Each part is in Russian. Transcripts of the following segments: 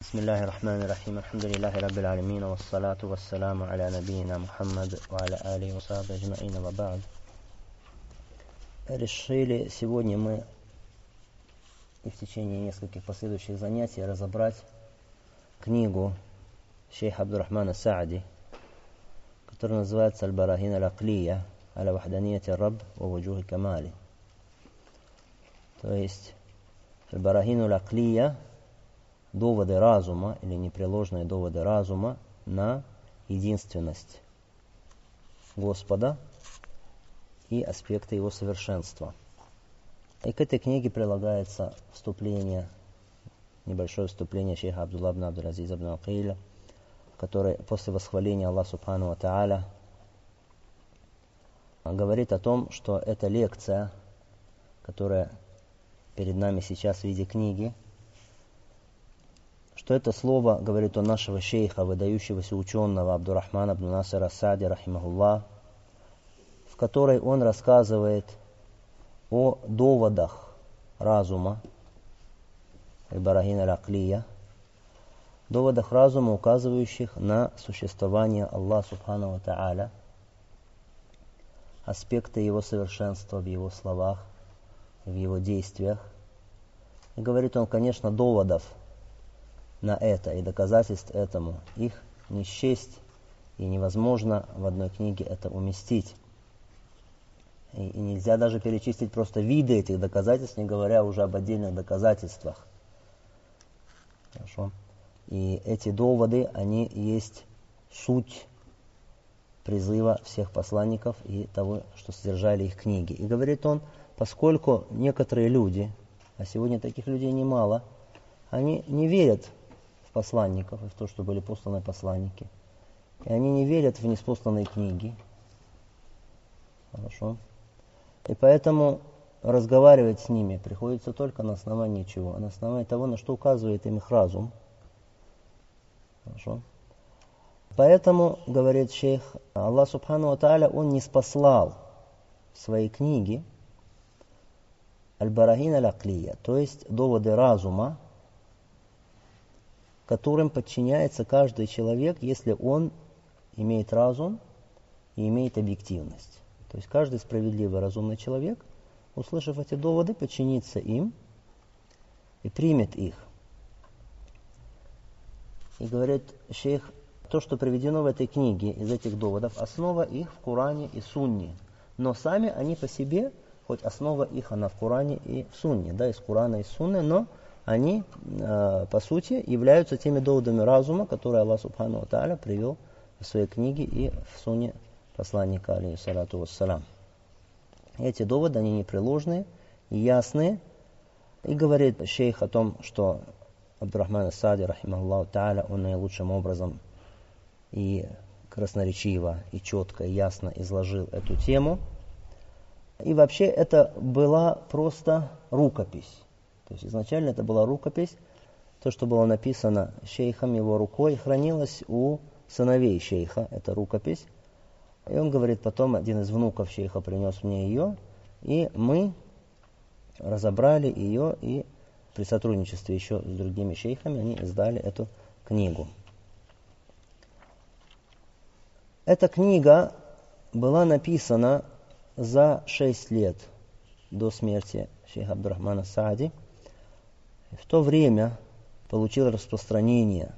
بسم الله الرحمن الرحيم الحمد لله رب العالمين والصلاة والسلام على نبينا Мухаммад وعلى آله وصحبه أجمعين وبعد. Решили сегодня мы и в течение нескольких последующих занятий разобрать книгу шейха Абдуррахмана Саади, которая называется «Аль-Барахин аль-Аклия аля вахданияти рабб ва вуджухи камали». То есть «Аль-Барахин аль-Аклия» доводы разума или непреложные доводы разума на единственность Господа и аспекты Его совершенства. И к этой книге прилагается вступление, небольшое вступление шейха Абдулла ибн Абдул-Азиза ибн Акиля, который после восхваления Аллаха Субхану ва Тааля говорит о том, что эта лекция, которая перед нами сейчас в виде книги, что это слово, говорит он, нашего шейха, выдающегося ученого Абдуррахмана ибн Насир ас-Саади, рахимахуллах, в которой он рассказывает о доводах разума, аль-Барахин аль-Аклия, доводах разума, указывающих на существование Аллаха Субхану ва Тааля, аспекты Его совершенства в Его словах, в Его действиях. И говорит он, конечно, доводов на это и доказательств этому, их не счесть, и невозможно в одной книге это уместить. И нельзя даже перечислить просто виды этих доказательств, не говоря уже об отдельных доказательствах. Хорошо. И эти доводы, они есть суть призыва всех посланников и того, что содержали их книги. И говорит он, поскольку некоторые люди, а сегодня таких людей немало, они не верят в посланников и в то, что были посланы посланники. И они не верят в ниспосланные книги. Хорошо. И поэтому разговаривать с ними приходится только на основании чего? На основании того, на что указывает им их разум. Хорошо. Поэтому, говорит шейх, Аллах Субхану ва Тааля, Он не спаслал в своей книге Аль-Барахин аль-Аклия, то есть доводы разума, которым подчиняется каждый человек, если он имеет разум и имеет объективность. То есть каждый справедливый, разумный человек, услышав эти доводы, подчинится им и примет их. И говорит шейх, то, что приведено в этой книге из этих доводов, основа их в Коране и Сунне. Но сами они по себе, хоть основа их она в Коране и в Сунне, да, из Корана и Сунны, но они, по сути, являются теми доводами разума, которые Аллах Субхану ва Тааля привел в своей книге и в Сунне посланника, алейхиссалату вассалям. Эти доводы, они непреложные, ясные. И говорит шейх о том, что Абдуррахман ас-Саади, рахимахуллаху Тааля, он наилучшим образом и красноречиво, и четко, и ясно изложил эту тему. И вообще это была просто рукопись. То есть изначально это была рукопись, то, что было написано шейхом его рукой, хранилось у сыновей шейха, это рукопись. И он говорит, потом один из внуков шейха принес мне ее, и мы разобрали ее, и при сотрудничестве еще с другими шейхами они издали эту книгу. Эта книга была написана за 6 лет до смерти шейха Абдуррахмана Саади. В то время получил распространение,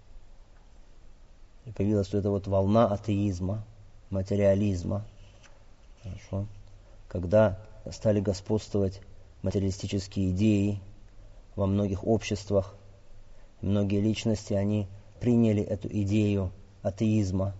и появилась вот эта вот волна атеизма, материализма. Хорошо. Когда стали господствовать материалистические идеи во многих обществах, многие личности, они приняли эту идею атеизма.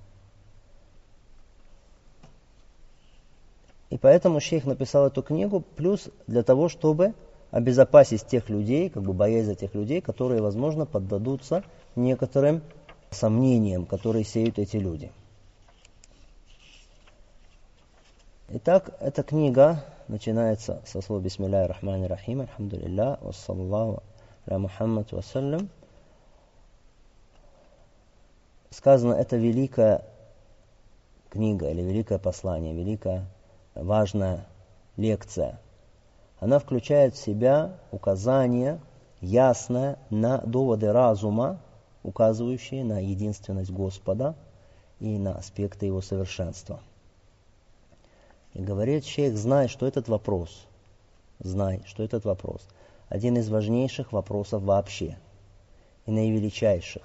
И поэтому шейх написал эту книгу, плюс для того, чтобы обезопасить тех людей, боясь за тех людей, которые, возможно, поддадутся некоторым сомнениям, которые сеют эти люди. Итак, эта книга начинается со слов «Бисмилляхи рахмани рахим, альхамдулиллах, вассалаллаху аля Мухаммад вассалям». Сказано, это великая книга или великое послание, великая важная лекция. Она включает в себя указания ясное на доводы разума, указывающие на единственность Господа и на аспекты Его совершенства. И говорит шейх, знай, что этот вопрос один из важнейших вопросов вообще, и наивеличайших,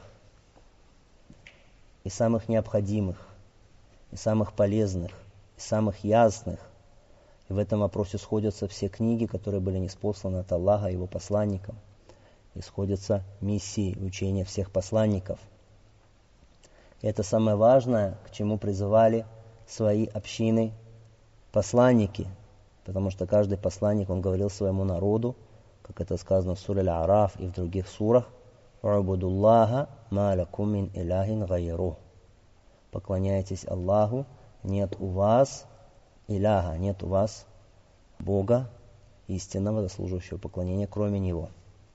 и самых необходимых, и самых полезных, и самых ясных. И в этом вопросе сходятся все книги, которые были ниспосланы от Аллаха и Его посланникам. И сходятся миссии и учения всех посланников. И это самое важное, к чему призывали свои общины посланники. Потому что каждый посланник, он говорил своему народу, как это сказано в суре Аль-Араф и в других сурах, «Ва'будуллаха ма лакум мин иляхин гайрух». Поклоняйтесь Аллаху, нет у вас иляха, нет у вас Бога, истинного, заслуживающего поклонения, кроме Него.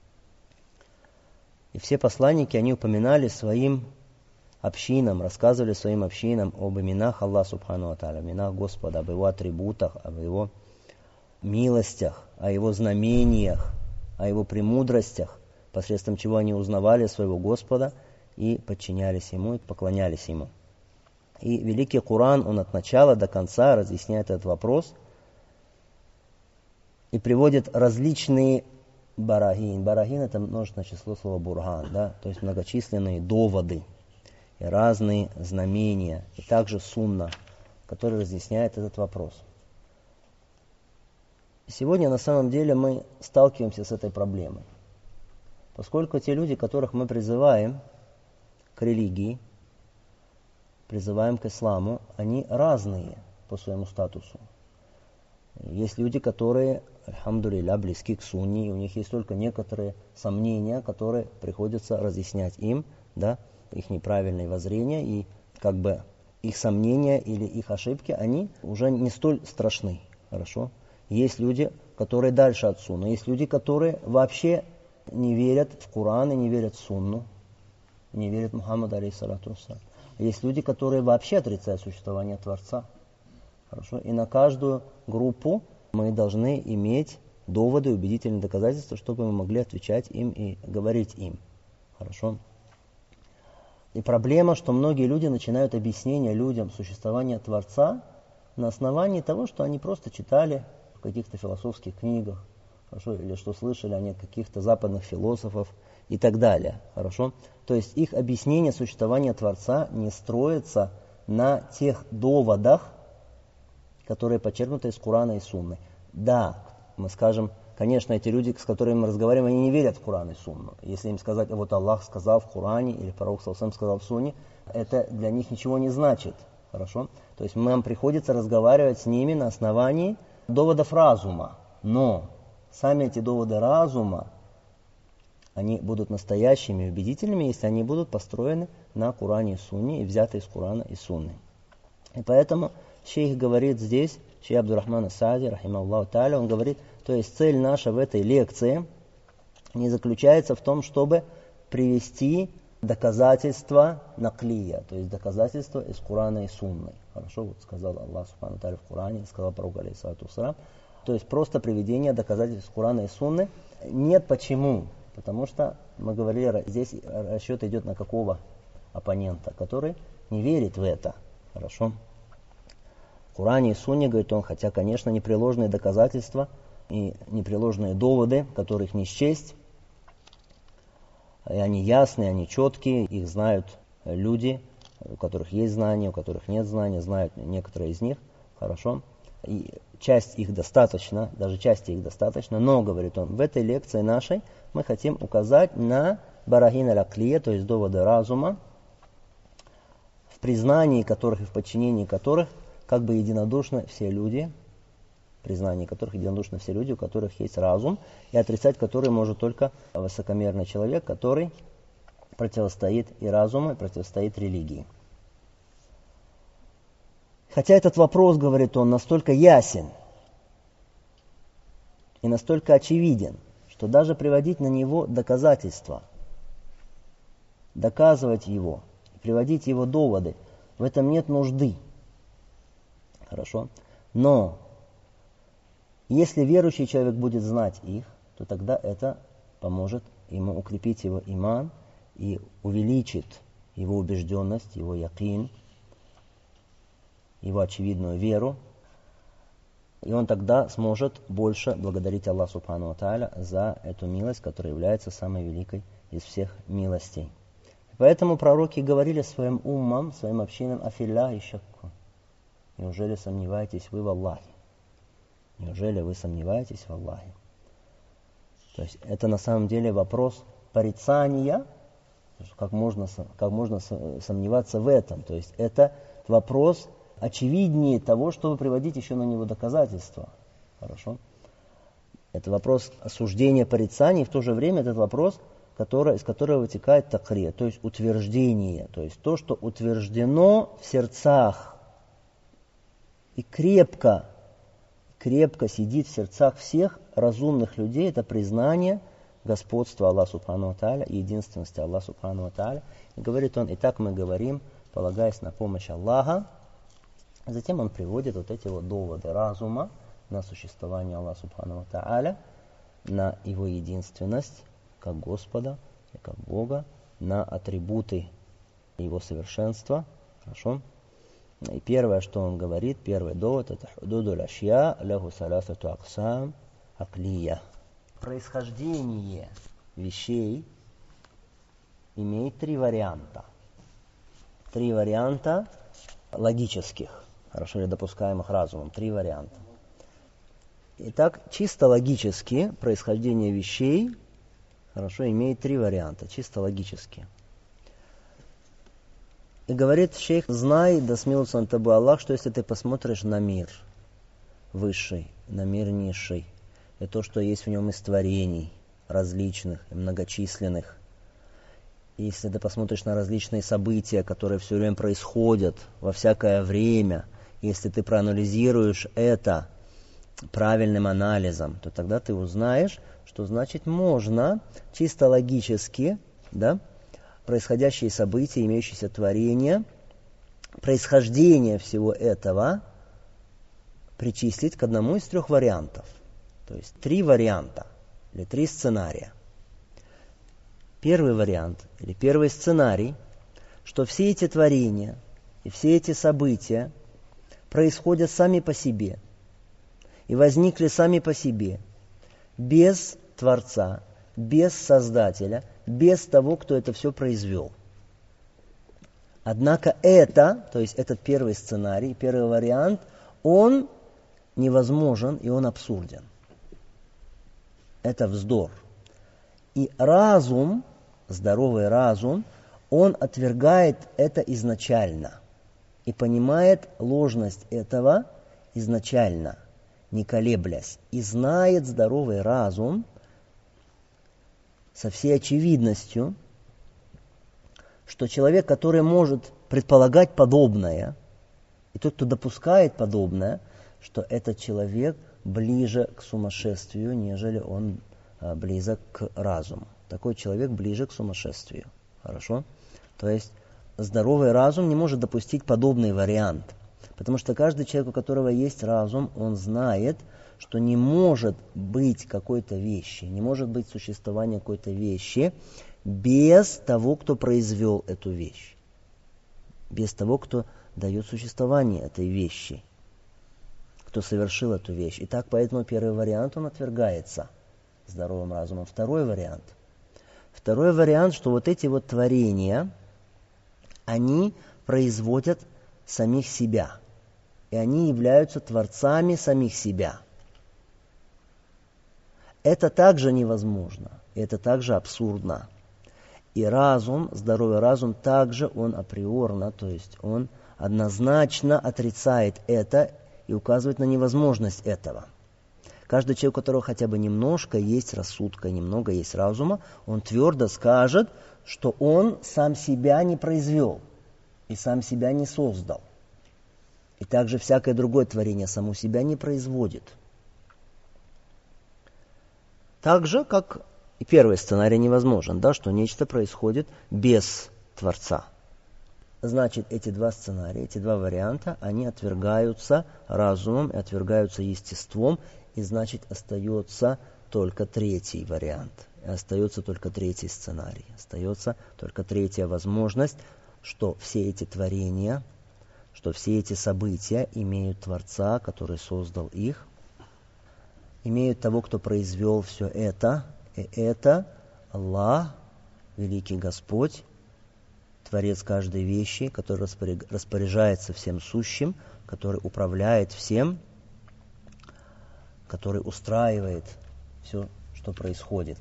И все посланники, они упоминали своим общинам, рассказывали своим общинам об именах Аллаха Субхану ва Тааля, именах Господа, об Его атрибутах, об Его милостях, о Его знамениях, о Его премудростях, посредством чего они узнавали своего Господа и подчинялись Ему, и поклонялись Ему. И Великий Коран, он от начала до конца разъясняет этот вопрос и приводит различные барахин. Барахин — это множественное число слова бурган, да? То есть многочисленные доводы и разные знамения, и также сунна, который разъясняет этот вопрос. Сегодня на самом деле мы сталкиваемся с этой проблемой, поскольку те люди, которых мы призываем к религии, призываем к исламу, они разные по своему статусу. Есть люди, которые, альхамдулилля, близки к сунне, и у них есть только некоторые сомнения, которые приходится разъяснять им, да, их неправильные воззрения, и как бы их сомнения или их ошибки, они уже не столь страшны. Хорошо? Есть люди, которые дальше от сунны, есть люди, которые вообще не верят в Коран и не верят в сунну, не верят в Мухаммада, алейхиссалату вассалям. Есть люди, которые вообще отрицают существование Творца. Хорошо? И на каждую группу мы должны иметь доводы, убедительные доказательства, чтобы мы могли отвечать им и говорить им. Хорошо? И проблема, что многие люди начинают объяснение людям существования Творца на основании того, что они просто читали в каких-то философских книгах, хорошо? Или что слышали они от каких-то западных философов и так далее. Хорошо? То есть их объяснение существования Творца не строится на тех доводах, которые подчеркнуты из Корана и Сунны. Да, мы скажем, конечно, эти люди, с которыми мы разговариваем, они не верят в Коран и Сунну. Если им сказать, вот Аллах сказал в Коране, или Пророк ﷺ сказал в Сунне, это для них ничего не значит. Хорошо? То есть нам приходится разговаривать с ними на основании доводов разума. Но сами эти доводы разума, они будут настоящими и убедительными, если они будут построены на Коране и Сунне и взяты из Корана и Сунны. И поэтому шейх говорит здесь, шейх Абдурахман ас-Саади, рахимахуллаху тааля, он говорит, то есть цель наша в этой лекции не заключается в том, чтобы привести доказательства наклия, то есть доказательства из Корана и Сунны. Хорошо, вот сказал Аллах Субхану ва Тааля в Коране, сказал пророк, алейхиссалату вассалям. То есть просто приведение доказательств из Корана и Сунны. Нет, почему? Потому что, мы говорили, здесь расчет идет на какого оппонента, который не верит в это. Хорошо? В Коране и Сунне, говорит он, хотя, конечно, непреложные доказательства и непреложные доводы, которых не счесть, и они ясные, они четкие, их знают люди, у которых есть знания, у которых нет знаний, знают некоторые из них. Хорошо? И часть их достаточно, даже части их достаточно, но, говорит он, в этой лекции нашей мы хотим указать на барахин аль-аклия, то есть доводы разума, в признании которых и в подчинении которых как бы единодушно все люди, в признании которых единодушно все люди, у которых есть разум, и отрицать который может только высокомерный человек, который противостоит и разуму, и противостоит религии. Хотя этот вопрос, говорит он, настолько ясен и настолько очевиден, что даже приводить на него доказательства, доказывать его, приводить его доводы, в этом нет нужды. Хорошо? Но если верующий человек будет знать их, то тогда это поможет ему укрепить его иман и увеличит его убежденность, его якин, его очевидную веру. И он тогда сможет больше благодарить Аллаха Субхану ва Тааля за эту милость, которая является самой великой из всех милостей. Поэтому пророки говорили своим уммам, своим общинам: «Афилля и шакку». Неужели сомневаетесь вы в Аллахе? Неужели вы сомневаетесь в Аллахе? То есть это на самом деле вопрос порицания, как можно сомневаться в этом. То есть это вопрос очевиднее того, чтобы приводить еще на него доказательства. Хорошо? Это вопрос осуждения, порицания, и в то же время этот вопрос, из которого вытекает такрир, то есть утверждение, то есть то, что утверждено в сердцах и крепко сидит в сердцах всех разумных людей, это признание господства Аллаха Субхану ва Тааля и единственности Аллаха Субхану ва Тааля. И говорит он: «Итак мы говорим, полагаясь на помощь Аллаха». Затем он приводит вот эти вот доводы разума на существование Аллаха Субхану ва Тааля, на его единственность как Господа и как Бога, на атрибуты его совершенства. Хорошо? И первое, что он говорит, первый довод, это худудуль ашья лаху саласату аксам аклия. Происхождение вещей имеет три варианта. Три варианта логических, хорошо, или допускаемых разумом. Три варианта. Итак, чисто логически происхождение вещей, хорошо, имеет три варианта, чисто логически. И говорит шейх: знай, да смилуется над тобой Аллах, что если ты посмотришь на мир высший, на мир низший, и то, что есть в нем из творений различных и многочисленных, и если ты посмотришь на различные события, которые все время происходят во всякое время, если ты проанализируешь это правильным анализом, то тогда ты узнаешь, что значит можно чисто логически, да, происходящие события, имеющиеся творения, происхождение всего этого причислить к одному из трех вариантов. То есть три варианта или три сценария. Первый вариант или первый сценарий, что все эти творения и все эти события происходят сами по себе и возникли сами по себе, без Творца, без Создателя, без того, кто это все произвел. Однако то есть этот первый сценарий, первый вариант, он невозможен и он абсурден. Это вздор. И разум, здоровый разум, он отвергает это изначально и понимает ложность этого изначально, не колеблясь. И знает здоровый разум со всей очевидностью, что человек, который может предполагать подобное, и тот, кто допускает подобное, что этот человек ближе к сумасшествию, нежели он близок к разуму. Такой человек ближе к сумасшествию. Хорошо? То есть здоровый разум не может допустить подобный вариант. Потому что каждый человек, у которого есть разум, он знает, что не может быть какой-то вещи, не может быть существования какой-то вещи без того, кто произвел эту вещь. Без того, кто дает существование этой вещи. Кто совершил эту вещь. Итак, поэтому первый вариант, он отвергается здоровым разумом. Второй вариант, что вот эти вот творения, они производят самих себя. И они являются творцами самих себя. Это также невозможно. И это также абсурдно. И разум, здоровый разум, также он априорно, то есть он однозначно отрицает это и указывает на невозможность этого. Каждый человек, у которого хотя бы немножко есть рассудка, немного есть разума, он твердо скажет, что он сам себя не произвел и сам себя не создал. И также всякое другое творение само себя не производит. Так же, как и первый сценарий невозможен, да, что нечто происходит без Творца. Значит, эти два сценария, эти два варианта, они отвергаются разумом и отвергаются естеством, и значит остается только третий вариант. И остается только третий сценарий. Остается только третья возможность, что все эти творения, что все эти события имеют Творца, который создал их, имеют того, кто произвел все это, и это Аллах, великий Господь, Творец каждой вещи, который распоряжается всем сущим, который управляет всем, который устраивает все, что происходит.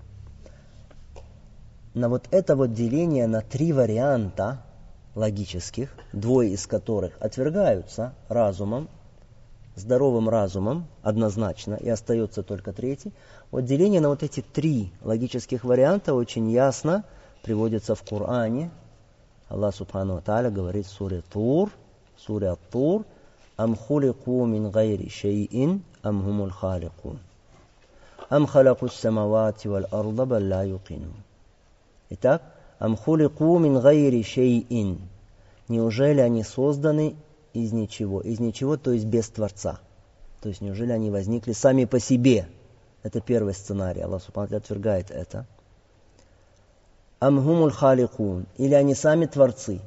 На вот это вот деление на три варианта логических, двое из которых отвергаются разумом, здоровым разумом однозначно, и остается только третий. Вот деление на вот эти три логических варианта очень ясно приводится в Коране. Аллах Субхану ва Тааля говорит в суре Ат-Тур, «Ам хулику мин гайри шейин, ам хумул халикун, ам халаку самавати вал арда бал ла юкинун». Итак, «Ам хулику мин гайри шейин». Неужели они созданы из ничего? Из ничего, то есть без Творца. То есть неужели они возникли сами по себе? Это первый сценарий. Аллах Субхану ва Тааля отвергает это. Амхумуль халикун, или они сами творцы.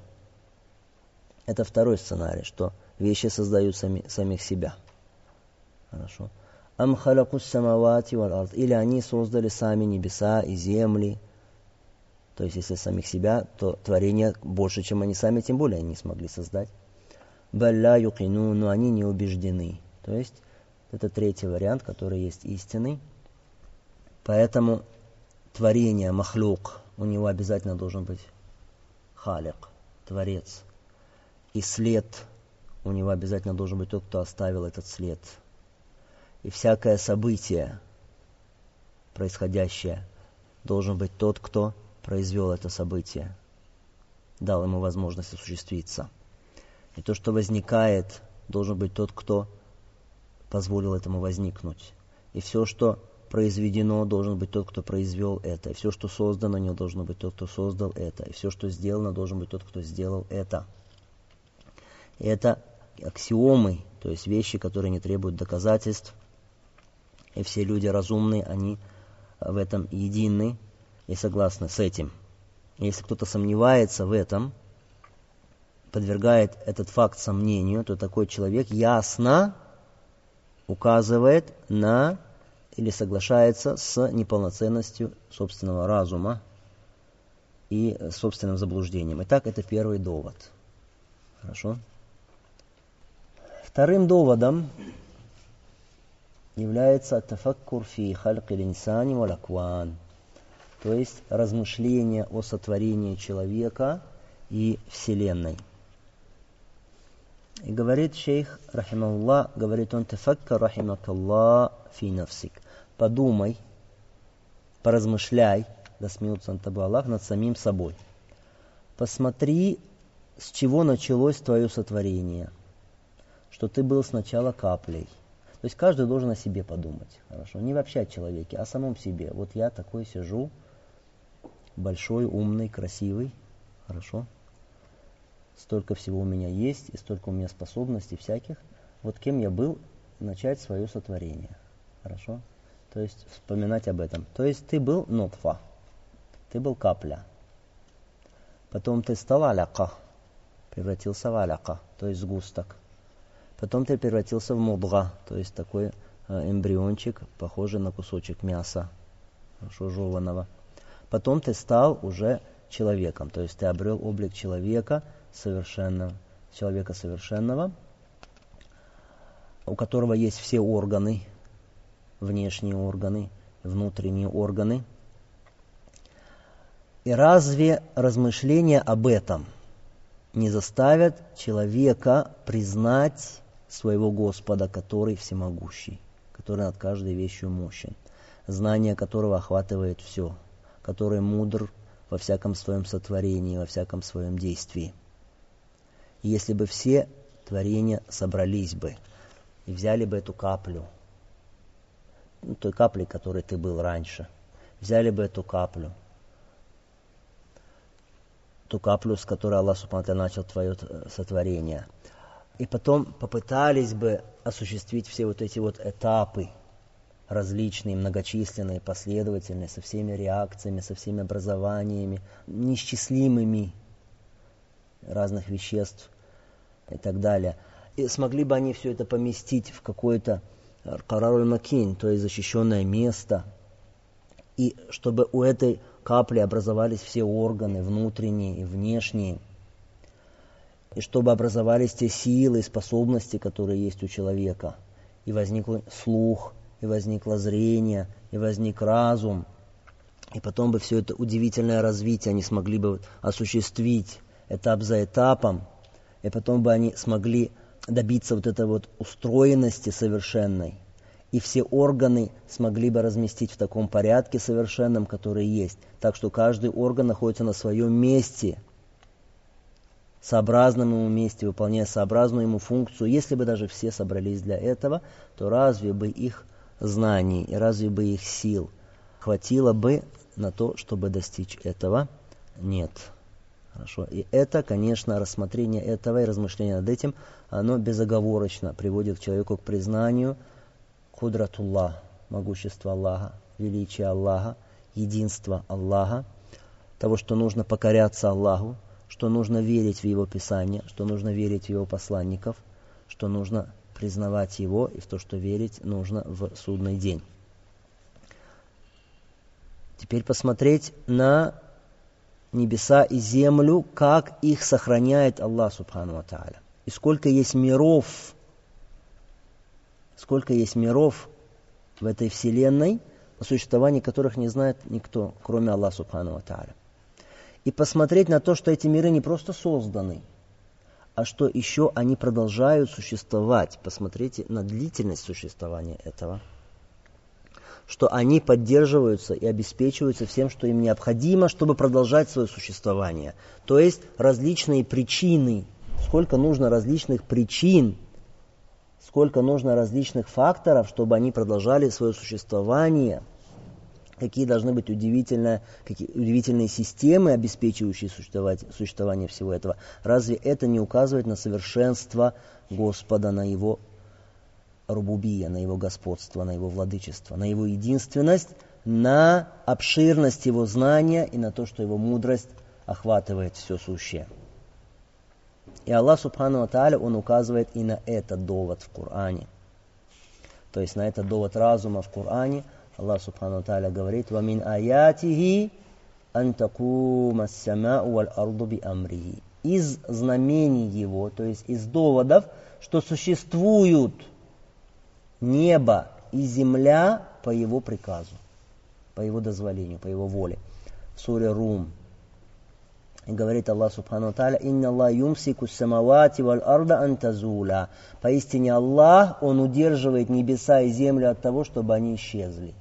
Это второй сценарий, что вещи создают самих себя. Хорошо. Ам халакус самавати вал ард, или они создали сами небеса и земли. То есть, если самих себя, то творение больше, чем они сами, тем более они не смогли создать. Балла юкину, но они не убеждены. То есть, это третий вариант, который есть истинный. Поэтому творение, махлюк, у него обязательно должен быть халик, творец. И след, у него обязательно должен быть тот, кто оставил этот след. И всякое событие, происходящее, должен быть тот, кто произвел это событие, дал ему возможность осуществиться. И то, что возникает, должен быть тот, кто позволил этому возникнуть. И все, что произведено, должен быть тот, кто произвел это. И все, что создано, не должен быть тот, кто создал это. И все, что сделано, должен быть тот, кто сделал это. И это аксиомы, то есть вещи, которые не требуют доказательств. И все люди разумные, они в этом едины и согласны с этим. И если кто-то сомневается в этом, подвергает этот факт сомнению, то такой человек ясно указывает на или соглашается с неполноценностью собственного разума и собственным заблуждением. Итак, это первый довод. Хорошо? Вторым доводом является тафаккур фи хальки линсани вал акван, то есть размышление о сотворении человека и Вселенной. И говорит шейх, рахимахуллах, говорит он, тафаккар рахимакаллах фи нафсик. Подумай, поразмышляй, да смеется над тобой Аллах, над самим собой. Посмотри, с чего началось твое сотворение, что ты был сначала каплей. То есть каждый должен о себе подумать, хорошо? Не вообще о человеке, а о самом себе. Вот я такой сижу, большой, умный, красивый, хорошо? Столько всего у меня есть, и столько у меня способностей всяких. Вот кем я был, начать свое сотворение. Хорошо? То есть вспоминать об этом. То есть ты был нутфа, ты был капля. Потом ты стал аляка, превратился в аляка, то есть сгусток. Потом ты превратился в мудга, то есть такой эмбриончик, похожий на кусочек мяса, хорошо жеваного. Потом ты стал уже человеком, то есть ты обрел облик человека совершенного, у которого есть все органы, внешние органы, внутренние органы. И разве размышления об этом не заставят человека признать своего Господа, который всемогущий, который над каждой вещью мощен, знание которого охватывает все, который мудр во всяком своем сотворении, во всяком своем действии. И если бы все творения собрались бы и взяли бы эту каплю, той каплей, которой ты был раньше, взяли бы эту каплю, ту каплю, с которой Аллах Субхану ва Тааля начал твое сотворение, и потом попытались бы осуществить все вот эти вот этапы различные, многочисленные, последовательные, со всеми реакциями, со всеми образованиями, неисчислимыми разных веществ и так далее. И смогли бы они все это поместить в какое-то караруль макин, то есть защищенное место, и чтобы у этой капли образовались все органы, внутренние и внешние, и чтобы образовались те силы и способности, которые есть у человека, и возник слух, и возникло зрение, и возник разум, и потом бы все это удивительное развитие они смогли бы осуществить этап за этапом, и потом бы они смогли добиться вот этой вот устроенности совершенной, и все органы смогли бы разместить в таком порядке совершенном, который есть, так что каждый орган находится на своем месте, сообразном ему месте, выполняя сообразную ему функцию. Если бы даже все собрались для этого, то разве бы их знаний и разве бы их сил хватило бы на то, чтобы достичь этого? Нет. Хорошо. И это, конечно, рассмотрение этого и размышление над этим, оно безоговорочно приводит человеку к признанию кудратуллах, могущества Аллаха, величия Аллаха, единства Аллаха, того, что нужно покоряться Аллаху, что нужно верить в Его Писание, что нужно верить в Его посланников, что нужно признавать Его и в то, что верить нужно в судный день. Теперь посмотреть на небеса и землю, как их сохраняет Аллах Субхану ва Тааля. И сколько есть миров в этой вселенной, о существовании которых не знает никто, кроме Аллаха Субхану ва Тааля. И посмотреть на то, что эти миры не просто созданы, а что еще они продолжают существовать. Посмотрите на длительность существования этого. Что они поддерживаются и обеспечиваются всем, что им необходимо, чтобы продолжать свое существование. То есть различные причины. Сколько нужно различных причин, сколько нужно различных факторов, чтобы они продолжали свое существование. Какие должны быть удивительные системы, обеспечивающие существование всего этого. Разве это не указывает на совершенство Господа, на Его рубубия, на Его господство, на Его владычество, на Его единственность, на обширность Его знания и на то, что Его мудрость охватывает все сущее. И Аллах Субхану ва Тааля, Он указывает и на этот довод в Коране. То есть на этот довод разума в Коране Аллах Субхану ва Тааля говорит: «Вамин аятихи ан такума ас-самау валь арду би амрихи». Из знамений Его, то есть из доводов, что существуют небо и земля по Его приказу, по Его дозволению, по Его воле. В суре Рум. И говорит Аллах Субхану ва Тааля: «Инна Аллах юмсику ас-самавати валь арда ан тазуля». Поистине Аллах, Он удерживает небеса и землю от того, чтобы они исчезли.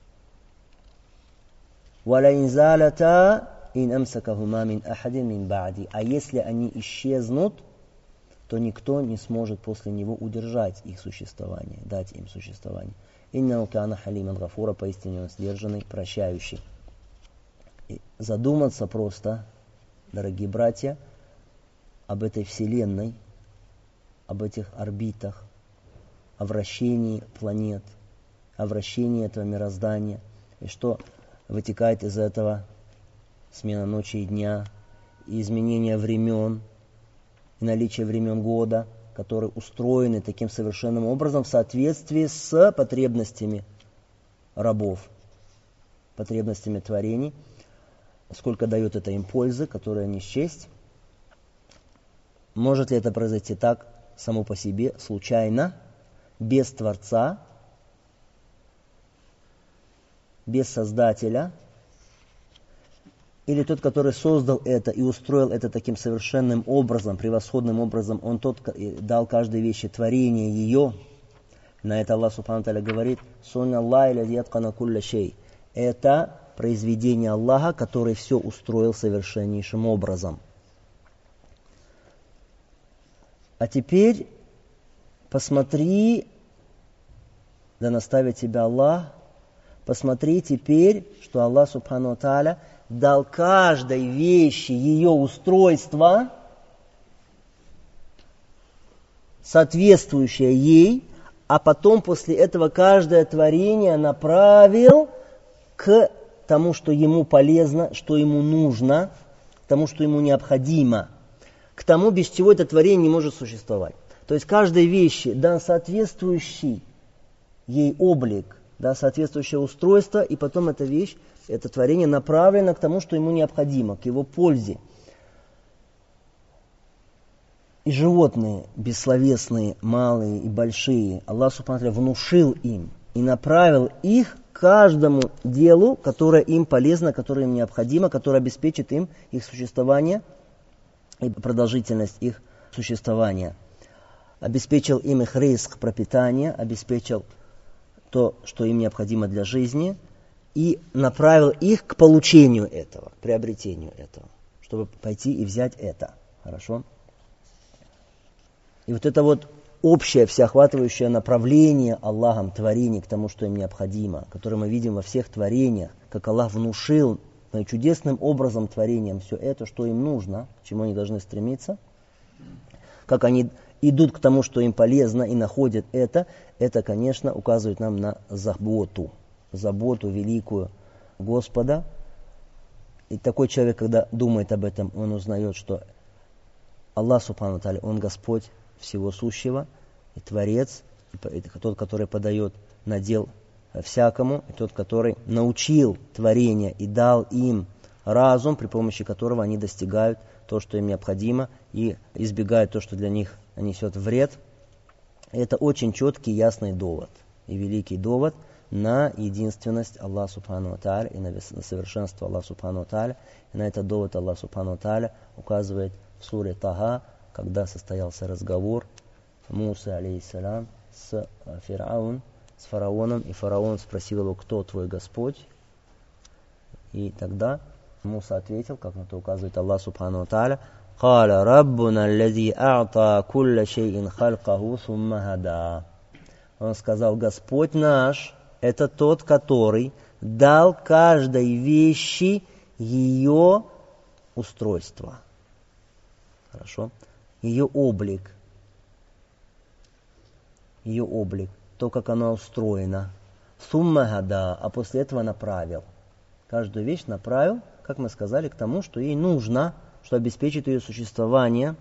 «Валя инзалата ин амсакахума мин ахадин мин ба'ди». А если они исчезнут, то никто не сможет после него удержать их существование, дать им существование. «Иннаху кана халиман гафура», поистине Он сдержанный, прощающий. И задуматься просто, дорогие братья, об этой вселенной, об этих орбитах, о вращении планет, о вращении этого мироздания, и что вытекает из этого: смена ночи и дня, и изменение времен, и наличие времен года, которые устроены таким совершенным образом в соответствии с потребностями рабов, потребностями творений, сколько дает это им пользы, которые не счесть. Может ли это произойти так, само по себе, случайно, без Творца, без Создателя? Или тот, который создал это и устроил это таким совершенным образом, превосходным образом, он тот дал каждой вещи творение ее? На это Аллах Субхану ва Тааля говорит: «Сунна Аллахи лади аткана кулля шей». Это произведение Аллаха, который все устроил совершеннейшим образом. А теперь посмотри, да наставит тебя Аллах, посмотри теперь, что Аллах Субхану ва Тааля дал каждой вещи ее устройство, соответствующее ей, а потом после этого каждое творение направил к тому, что ему полезно, что ему нужно, к тому, что ему необходимо, к тому, без чего это творение не может существовать. То есть каждой вещи дан соответствующий ей облик, да, соответствующее устройство, и потом эта вещь, это творение направлено к тому, что ему необходимо, к его пользе. И животные, бессловесные, малые и большие, Аллах Субхану ва Тааля внушил им и направил их к каждому делу, которое им полезно, которое им необходимо, которое обеспечит им их существование и продолжительность их существования. Обеспечил им их ризк, пропитание, обеспечил то, что им необходимо для жизни, и направил их к получению этого, к приобретению этого, чтобы пойти и взять это. Хорошо? И вот это вот общее, всеохватывающее направление Аллахом творений к тому, что им необходимо, которое мы видим во всех творениях, как Аллах внушил чудесным образом творениям все это, что им нужно, к чему они должны стремиться, как они идут к тому, что им полезно, и находят это, конечно, указывает нам на заботу великую Господа. И такой человек, когда думает об этом, он узнает, что Аллах Субхану ва Тааля, Он Господь всего сущего, и Творец, и тот, который подает надел всякому, и тот, который научил творения и дал им разум, при помощи которого они достигают то, что им необходимо, и избегают то, что для них несет вред. Это очень четкий, ясный довод, и великий довод на единственность Аллаха Субхану ва Тааля и на совершенство Аллаха Субхану ва Тааля. И на это довод Аллах Субхану ва Тааля указывает в суре Таха, когда состоялся разговор Мусы, алейхиссалям, с фараоном, и фараон спросил его, кто твой Господь? И тогда Муса ответил, как на то указывает Аллах Субхану ва Тааля, «Каля раббуна аллази а'та кулля шейин халькаху сумма хада». Он сказал, Господь наш, это тот, который дал каждой вещи ее устройство. Хорошо? Ее облик, то, как она устроена. Сумма хада, а после этого направил. Каждую вещь направил, как мы сказали, к тому, что ей нужно, что обеспечит ее существование.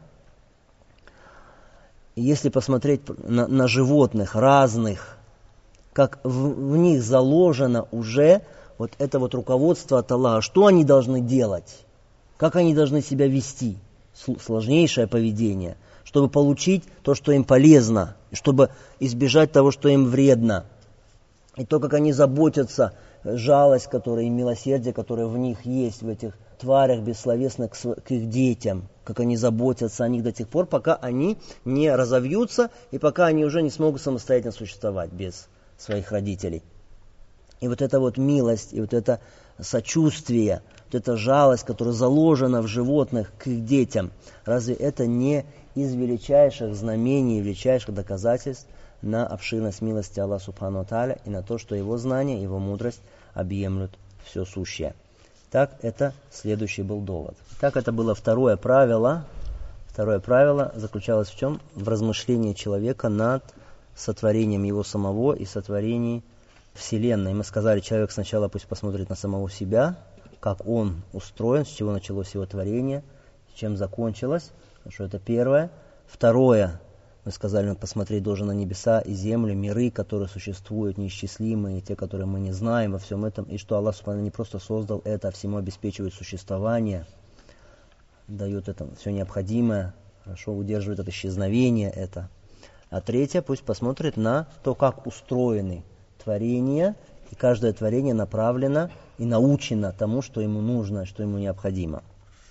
И если посмотреть на животных разных, как в них заложено уже вот это вот руководство от Аллаха, что они должны делать, как они должны себя вести. Сложнейшее поведение, чтобы получить то, что им полезно, чтобы избежать того, что им вредно. И то, как они заботятся, жалость, которая и милосердие, которое в них есть, в этих тварях бессловесных, к их детям, как они заботятся о них до тех пор, пока они не разовьются и пока они уже не смогут самостоятельно существовать без своих родителей. И вот эта вот милость, и вот это сочувствие, вот эта жалость, которая заложена в животных к их детям, разве это не из величайших знамений, величайших доказательств на обширность милости Аллаха Субхану ва Тааля и на то, что Его знание, Его мудрость объемлют все сущее? Так, это следующий был довод. Так, это было второе правило. Второе правило заключалось в чем? В размышлении человека над сотворением его самого и сотворением Вселенной. Мы сказали, человек сначала пусть посмотрит на самого себя, как он устроен, с чего началось его творение, чем закончилось. Что это первое. Второе, мы сказали, он посмотреть должен на небеса и землю, миры, которые существуют, неисчислимые, те, которые мы не знаем во всем этом, и что Аллах Субхану не просто создал это, а всему обеспечивает существование, дает это все необходимое, хорошо удерживает от исчезновения это. А третье, пусть посмотрит на то, как устроены творения, и каждое творение направлено и научено тому, что ему нужно, что ему необходимо.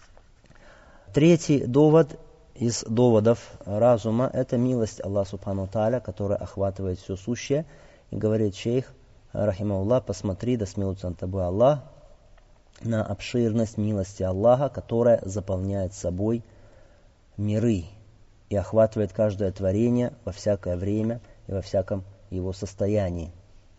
Третий довод из доводов разума – это милость Аллаха Субхану ва Тааля, которая охватывает все сущее. И говорит шейх, рахимахуллах, посмотри, да смилуется над тобой Аллах, на обширность милости Аллаха, которая заполняет собой миры и охватывает каждое творение во всякое время и во всяком его состоянии.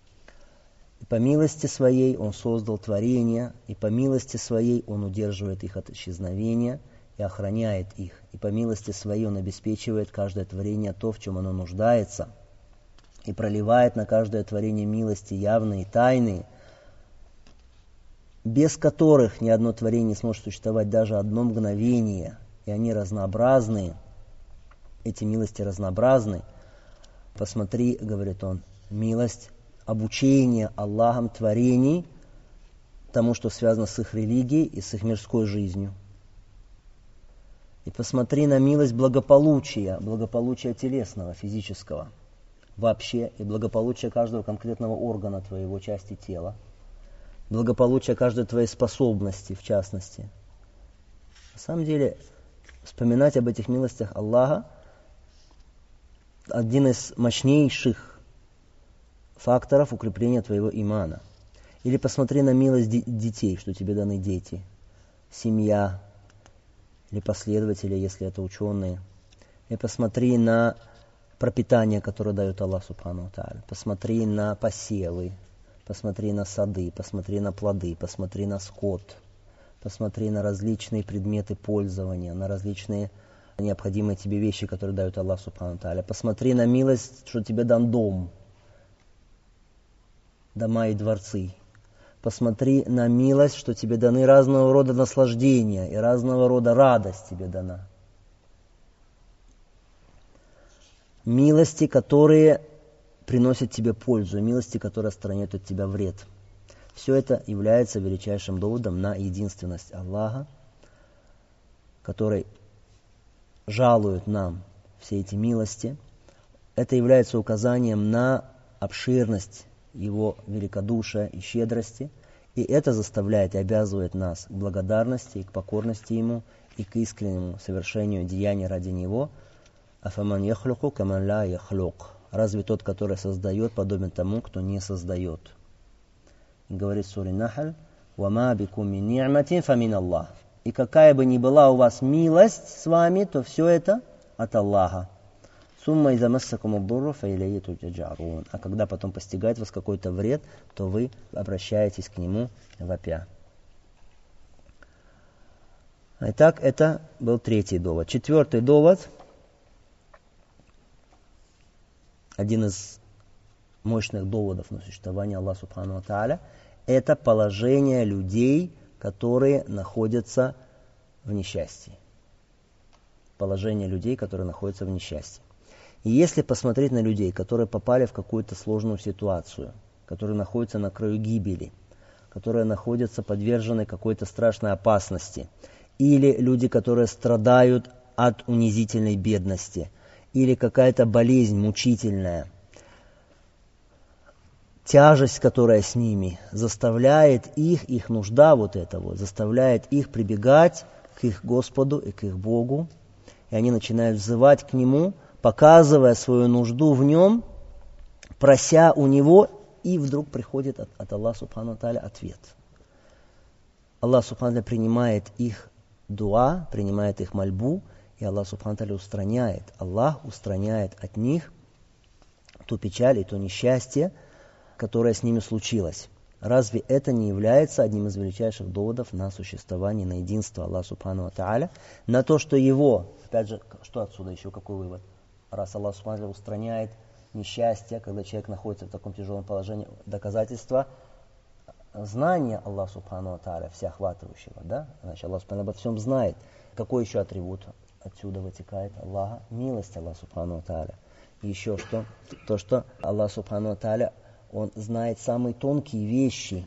И по милости своей Он создал творения, и по милости своей Он удерживает их от исчезновения и охраняет их. И по милости своей Он обеспечивает каждое творение то, в чем оно нуждается. и проливает на каждое творение милости явные и тайные, без которых ни одно творение не сможет существовать даже одно мгновение, и они разнообразные, эти милости разнообразны. Посмотри, говорит он, милость обучения Аллахом творений тому, что связано с их религией и с их мирской жизнью. И посмотри на милость благополучия телесного, физического вообще, и благополучия каждого конкретного органа твоего, части тела, благополучия каждой твоей способности, в частности. На самом деле, вспоминать об этих милостях Аллаха один из мощнейших факторов укрепления твоего имана. Или посмотри на милость детей, что тебе даны дети, семья, или последователи, если это ученые. И посмотри на пропитание, которое дает Аллах Субхану ва Тааля. Посмотри на посевы, посмотри на сады, посмотри на плоды, посмотри на скот, посмотри на различные предметы пользования, на различные необходимые тебе вещи, которые дает Аллах Субхану ва Тааля. Посмотри на милость, что тебе дан дом, дома и дворцы. Посмотри на милость, что тебе даны разного рода наслаждения и разного рода радость тебе дана. Милости, которые приносят тебе пользу, и милости, которые отстраняют от тебя вред. Все это является величайшим доводом на единственность Аллаха, который жалует нам все эти милости. Это является указанием на обширность Его великодушия и щедрости, и это заставляет и обязывает нас к благодарности и к покорности Ему, и к искреннему совершению деяний ради Него. «Афаман яхлуку каман ла яхлук». Разве тот, который создает, подобен тому, кто не создает? И говорит сура Нахль: «Вама бикум мин ни'матин фамин Аллах». И какая бы ни была у вас милость с вами, то все это от Аллаха. «Сумма иза массакум аддурру фа илайхи турджа'ун». А когда потом постигает вас какой-то вред, то вы обращаетесь к нему вопя. Итак, это был третий довод. Четвертый довод, один из мощных доводов на существование Аллаха Субхану ва Тааля, это положение людей, которые находятся в несчастье. Положение людей, которые находятся в несчастье. И если посмотреть на людей, которые попали в какую-то сложную ситуацию, которые находятся на краю гибели, которые находятся подвержены какой-то страшной опасности, или люди, которые страдают от унизительной бедности, или какая-то болезнь мучительная, тяжесть, которая с ними, заставляет их нужда вот этого, заставляет их прибегать к их Господу и к их Богу, и они начинают взывать к Нему, показывая свою нужду в Нем, прося у Него, и вдруг приходит от Аллаха Субхану ва Тааля ответ. Аллах Субхану ва Тааля принимает их дуа, принимает их мольбу, и Аллах Субхану ва Тааля устраняет. Аллах устраняет от них ту печаль и то несчастье, которое с ними случилось. Разве это не является одним из величайших доводов на существование, на единство Аллаха Субхану ва Тааля, на то, что Его, опять же, что отсюда еще, какой вывод? Раз Аллах Субхану ва Тааля устраняет несчастье, когда человек находится в таком тяжелом положении, доказательство знания Аллаха Субхану ва Тааля, всеохватывающего, да? Значит, Аллах Субхану обо всем знает. Какой еще атрибут отсюда вытекает Аллаха? Милость Аллаха Субхану ва Тааля. И еще что? То, что Аллах Субхану ва Тааля, Он знает самые тонкие вещи.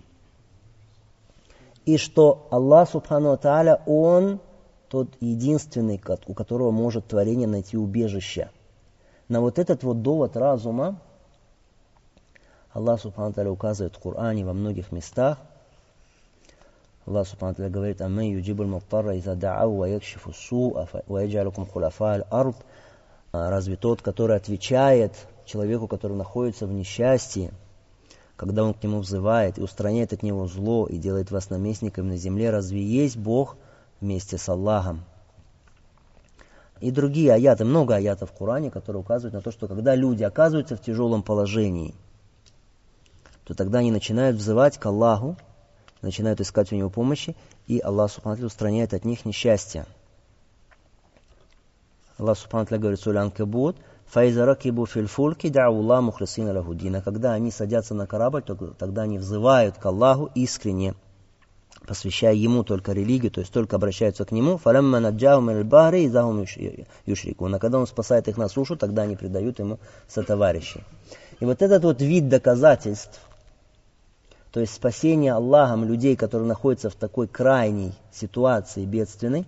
И что Аллах Субхану ва Тааля, Он тот единственный, у которого может творение найти убежище. На вот этот вот довод разума Аллах Субхану ва Тааля указывает в Коране во многих местах. Аллах Субхану ва Тааля говорит: «Амман юджибуль муттарра иза да'ау ва якшифу ссу'а ва ядж'алукум хуляфа аль-ард». Разве тот, который отвечает человеку, который находится в несчастье, когда он к нему взывает и устраняет от него зло и делает вас наместниками на земле, разве есть Бог вместе с Аллахом? И другие аяты, много аятов в Коране, которые указывают на то, что когда люди оказываются в тяжелом положении, то тогда они начинают взывать к Аллаху, начинают искать у Него помощи, и Аллах Субхану ва Тааля устраняет от них несчастье. Аллах Субхану ва Тааля говорит в суре Анкабут: فَإِذَا رَكِبُوا فِي الْفُلْكِ دَعُوا اللَّهَ مُخْلِصِينَ لَهُ الدِّينَ. Когда они садятся на корабль, тогда они взывают к Аллаху искренне, посвящая Ему только религию, то есть только обращаются к Нему. فَلَمَّا نَجَّاهُمْ إِلَى الْبَحْرِ إِذَا هُمْ يُشْرِكُونَ. Когда Он спасает их на сушу, тогда они предают Ему сотоварищей. И вот этот вот вид доказательств, то есть спасение Аллахом людей, которые находятся в такой крайней ситуации бедственной,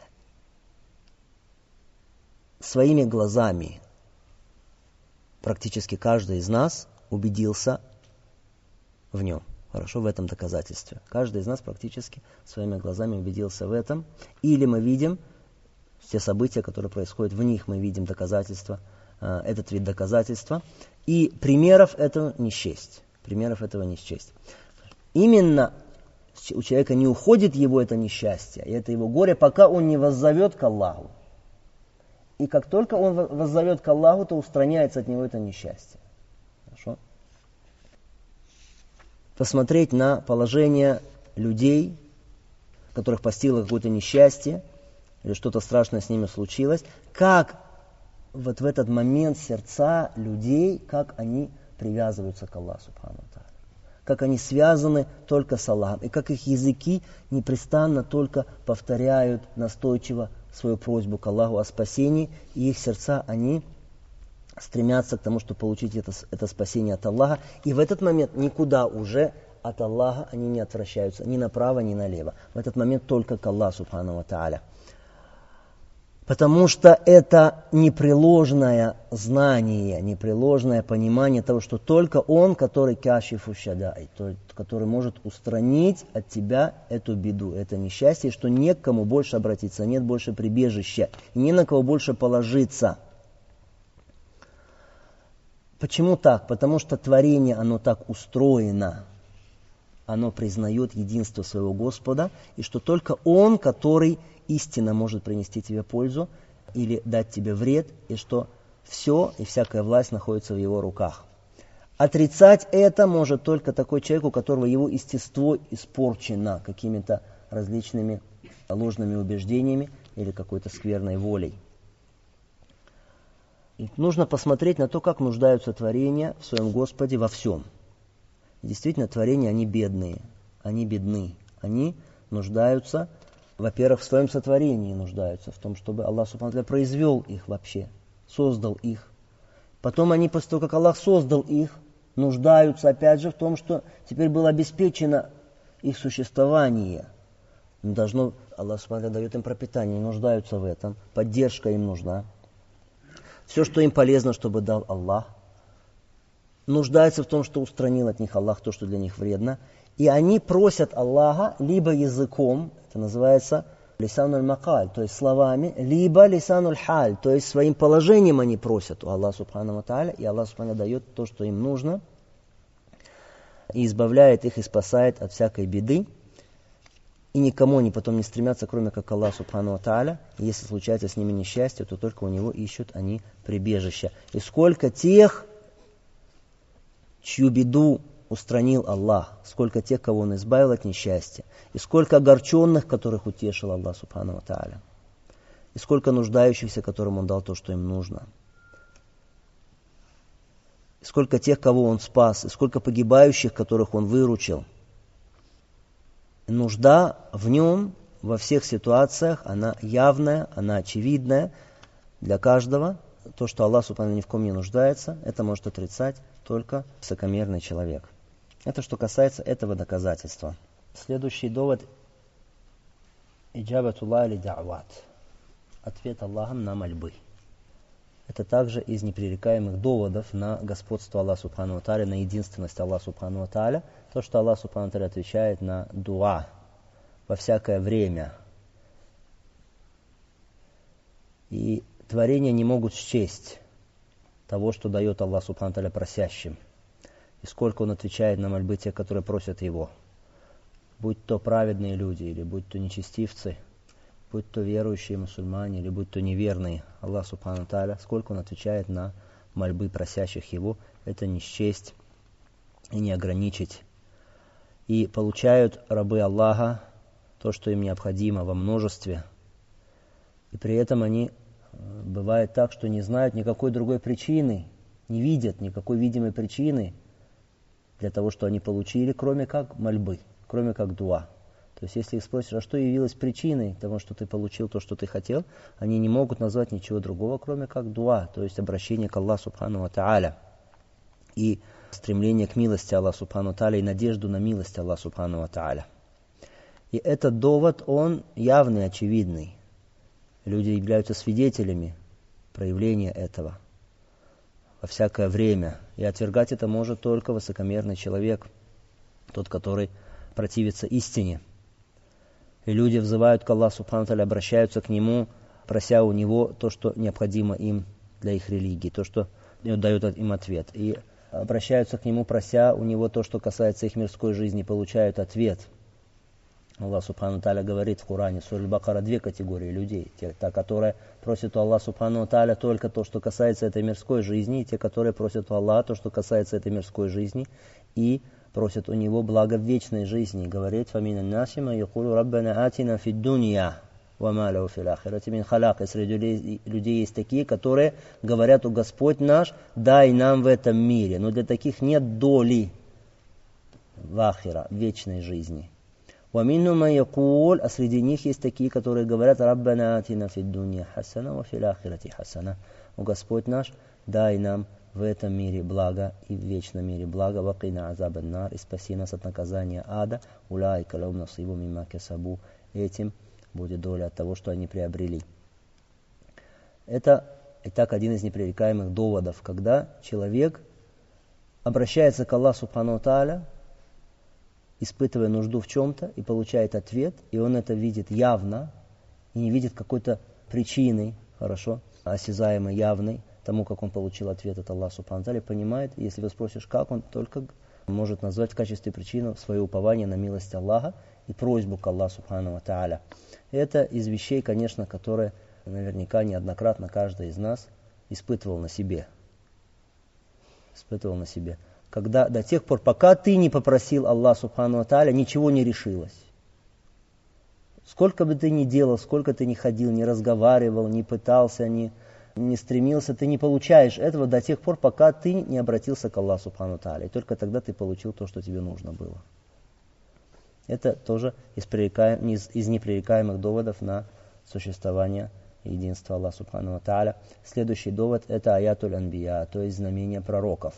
своими глазами практически каждый из нас убедился в нем. Хорошо, в этом доказательстве. Каждый из нас практически своими глазами убедился в этом. Или мы видим те события, которые происходят в них, мы видим доказательства, этот вид доказательства. И примеров этого не счесть. Примеров этого не счесть. Именно у человека не уходит его это несчастье, и это его горе, пока он не воззовет к Аллаху. И как только он воззовет к Аллаху, то устраняется от него это несчастье. Хорошо? Посмотреть на положение людей, которых постигло какое-то несчастье, или что-то страшное с ними случилось, как вот в этот момент сердца людей, как они привязываются к Аллаху Субхану ва Тааля, как они связаны только с Аллахом, и как их языки непрестанно только повторяют настойчиво свою просьбу к Аллаху о спасении, и их сердца, они стремятся к тому, чтобы получить это спасение от Аллаха, и в этот момент никуда уже от Аллаха они не отвращаются, ни направо, ни налево. В этот момент только к Аллаху Субхану ва Тааля. Потому что это непреложное знание, непреложное понимание того, что только Он, который кашифу шадай, который может устранить от тебя эту беду, это несчастье, что не к кому больше обратиться, нет больше прибежища, и не на кого больше положиться. Почему так? Потому что творение, оно так устроено, оно признает единство своего Господа, и что только Он, который истинно может принести тебе пользу или дать тебе вред, и что все и всякая власть находится в Его руках. Отрицать это может только такой человек, у которого его естество испорчено какими-то различными ложными убеждениями или какой-то скверной волей. И нужно посмотреть на то, как нуждаются творения в своем Господе во всем. Действительно, творения, они бедные, они бедны, они нуждаются, во-первых, в своем сотворении нуждаются, в том, чтобы Аллах Субхану ва Тааля произвел их вообще, создал их. Потом они, после того, как Аллах создал их, нуждаются опять же в том, что теперь было обеспечено их существование. Аллах Субхану ва Тааля дает им пропитание, нуждаются в этом, поддержка им нужна. Все, что им полезно, чтобы дал Аллах. Нуждаются в том, что устранил от них Аллах то, что для них вредно. И они просят Аллаха либо языком, это называется лисануль макаль, то есть словами, либо лисануль халь, то есть своим положением они просят у Аллаха Субхану ва Тааля, и Аллах Субхану дает то, что им нужно, и избавляет их и спасает от всякой беды. И никому они потом не стремятся, кроме как Аллаху Субхану ва Тааля. И если случается с ними несчастье, то только у него ищут они прибежище. И сколько тех, чью беду устранил Аллах, сколько тех, кого Он избавил от несчастья, и сколько огорченных, которых утешил Аллах Субхану ва Тааля, и сколько нуждающихся, которым Он дал то, что им нужно, и сколько тех, кого Он спас, и сколько погибающих, которых Он выручил. Нужда в Нем во всех ситуациях, она явная, она очевидная для каждого. То, что Аллах Субхану ни в ком не нуждается, это может отрицать только высокомерный человек. Это что касается этого доказательства. Следующий довод – иджабатуллах ли да'ват. Ответ Аллахом на мольбы. Это также из непререкаемых доводов на господство Аллаха Субхану ва Тааля, на единственность Аллаха Субхану ва Тааля, то, что Аллах Субхану ва Тааля отвечает на дуа во всякое время. И творения не могут счесть того, что дает Аллах Субхану ва Тааля просящим, и сколько Он отвечает на мольбы тех, которые просят Его. Будь то праведные люди, или будь то нечестивцы, будь то верующие мусульмане, или будь то неверные, Аллах Субхану ва Тааля, сколько Он отвечает на мольбы просящих Его, это не счесть и не ограничить. И получают рабы Аллаха то, что им необходимо во множестве, и при этом они бывает так, что не знают никакой другой причины, не видят никакой видимой причины для того, что они получили, кроме как мольбы, кроме как дуа. То есть, если их спросишь, а что явилось причиной того, что ты получил то, что ты хотел, они не могут назвать ничего другого, кроме как дуа, то есть обращение к Аллаху Субхану ва Тааля. И стремление к милости Аллаха Субхану ва Тааля и надежду на милость Аллаха Субхану ва Тааля. И этот довод, он явный, очевидный. Люди являются свидетелями проявления этого во всякое время. И отвергать это может только высокомерный человек, тот, который противится истине. И люди взывают к Аллаху Субхану ва Тааля, обращаются к Нему, прося у Него то, что необходимо им для их религии, то, что дает им ответ. И обращаются к Нему, прося у Него то, что касается их мирской жизни, получают ответ. Аллах Субхану ва Тааля говорит в Коране, Сура Аль-Бакара, две категории людей. Та, которая просит у Аллаха Субхану ва Тааля только то, что касается этой мирской жизни, и те, которые просят у Аллаха то, что касается этой мирской жизни, и просят у Него благо в вечной жизни. Говорит, «Фамина насима якулу раббана атина фид дунья, ва ма лаху фил ахирати мин халак». И среди людей есть такие, которые говорят, о Господь наш, дай нам в этом мире. Но для таких нет доли в ахира, в вечной жизни. «Ва минну ма якул», а среди них есть такие, которые говорят, «Раббана атина фид дунья хасана, ва фил ахирати хасана». О Господь наш, дай нам в этом мире благо и в вечном мире благо, вакина азаб ан-нар, и спаси нас от наказания ада, улайка лахум насибу мимма касабу, этим будет доля от того, что они приобрели. Это, итак, один из непререкаемых доводов, когда человек обращается к Аллаху Субхану ва Тааля, испытывая нужду в чем-то, и получает ответ, и он это видит явно, и не видит какой-то причины, хорошо, осязаемой, явной, тому, как он получил ответ от Аллаха Субхану ва Тааля, понимает, если вы спросишь, как, он только может назвать в качестве причины свое упование на милость Аллаха и просьбу к Аллаху Субхану ва Тааля. Это из вещей, конечно, которые наверняка неоднократно каждый из нас испытывал на себе. Когда до тех пор, пока ты не попросил Аллаха Субхану ва Тааля, ничего не решилось. Сколько бы ты ни делал, сколько ты ни ходил, не разговаривал, не пытался, не стремился, ты не получаешь этого до тех пор, пока ты не обратился к Аллаху Субхану ва Тааля. И только тогда ты получил то, что тебе нужно было. Это тоже из непререкаемых доводов на существование единства Аллаха Субхану ва Тааля. Следующий довод – это аятуль анбия, то есть знамения пророков.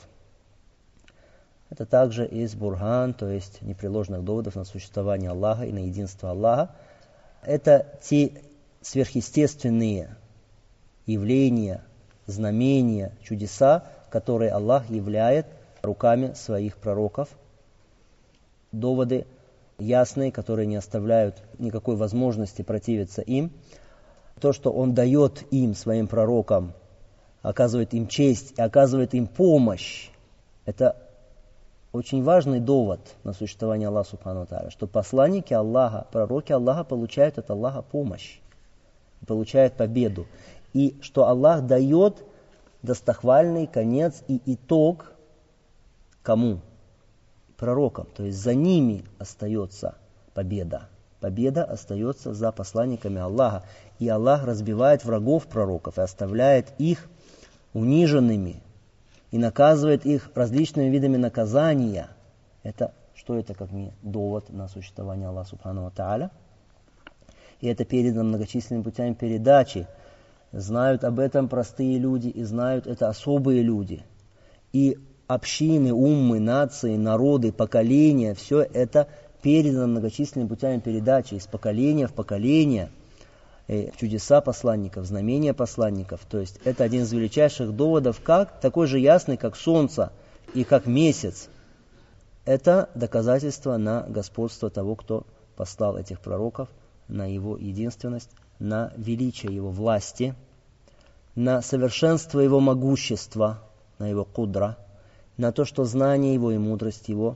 Это также из бурхан, то есть непреложных доводов на существование Аллаха и на единство Аллаха. Это те сверхъестественные явления, знамения, чудеса, которые Аллах являет руками своих пророков. Доводы ясные, которые не оставляют никакой возможности противиться им. То, что Он дает им, своим пророкам, оказывает им честь и оказывает им помощь, это очень важный довод на существование Аллаха Субхану ва Тааля, что посланники Аллаха, пророки Аллаха получают от Аллаха помощь, получают победу. И что Аллах дает достохвальный конец и итог кому? Пророкам. То есть за ними остается победа. Победа остается за посланниками Аллаха. И Аллах разбивает врагов пророков и оставляет их униженными. И наказывает их различными видами наказания. Что это как не довод на существование Аллаха Субхану ва Тааля? И это передано многочисленными путями передачи. Знают об этом простые люди и знают это особые люди. И общины, уммы, нации, народы, поколения, все это передано многочисленными путями передачи из поколения в поколение. Чудеса посланников, знамения посланников. То есть это один из величайших доводов, такой же ясный, как солнце и как месяц. Это доказательство на господство того, кто послал этих пророков, на его единственность, на величие его власти, на совершенство его могущества, на его кудра, на то, что знание его и мудрость его